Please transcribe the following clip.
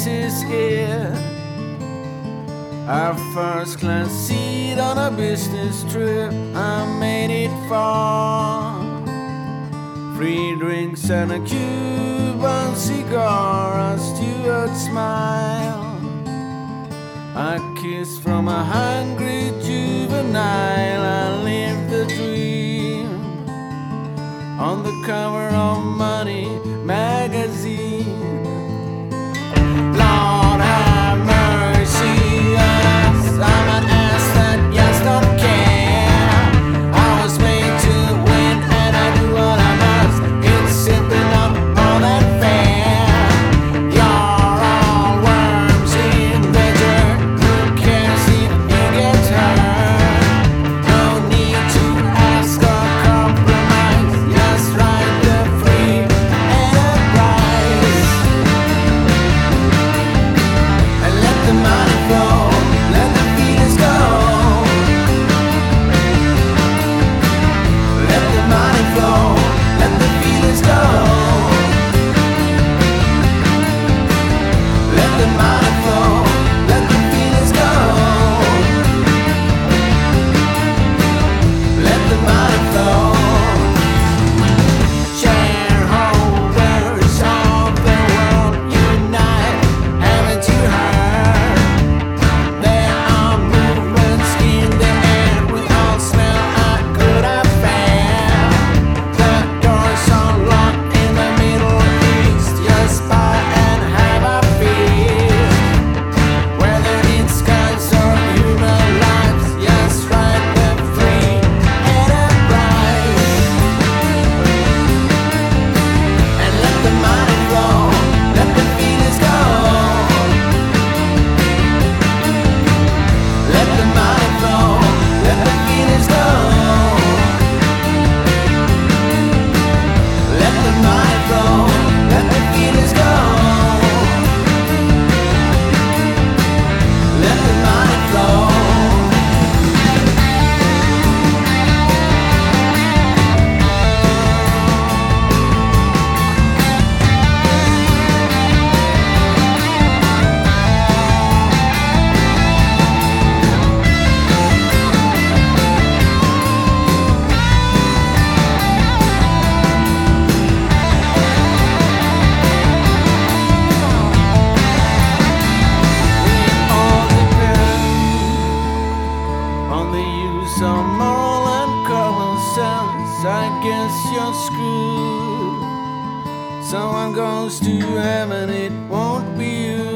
is here. Our first class seat on a business trip. I made it far. Free drinks and a Cuban cigar, a steward smile, a kiss from a hungry juvenile. I lived the dream on the cover of Money magazine. Lord have mercy on us. I'm an ass that just don't care. I was made to win and I do what I must. It's simply not more than fair. You're all worms in the dirt. Who cares if you get hurt? No need to ask or compromise. Just ride the free enterprise and let the money flow. Let the feelings go. Let the money flow. Let the feelings go. Let the money flow. Let the feelings go. Let the money flow. Shareholders of the world unite. Haven't you heard? There are movements in the air. We all smell a good affair. The doors are locked in the Middle East. Just buy and have a feast. Whether it's skies or human lives, just ride the free enterprise and let the money flow. Let the feelings go. Let the money flow. Let the feelings go. Let the money flow. Let the feelings go. Let the money flow. All depend on the use of moral and common sense. I guess you're screwed. Someone goes to heaven, it won't be you.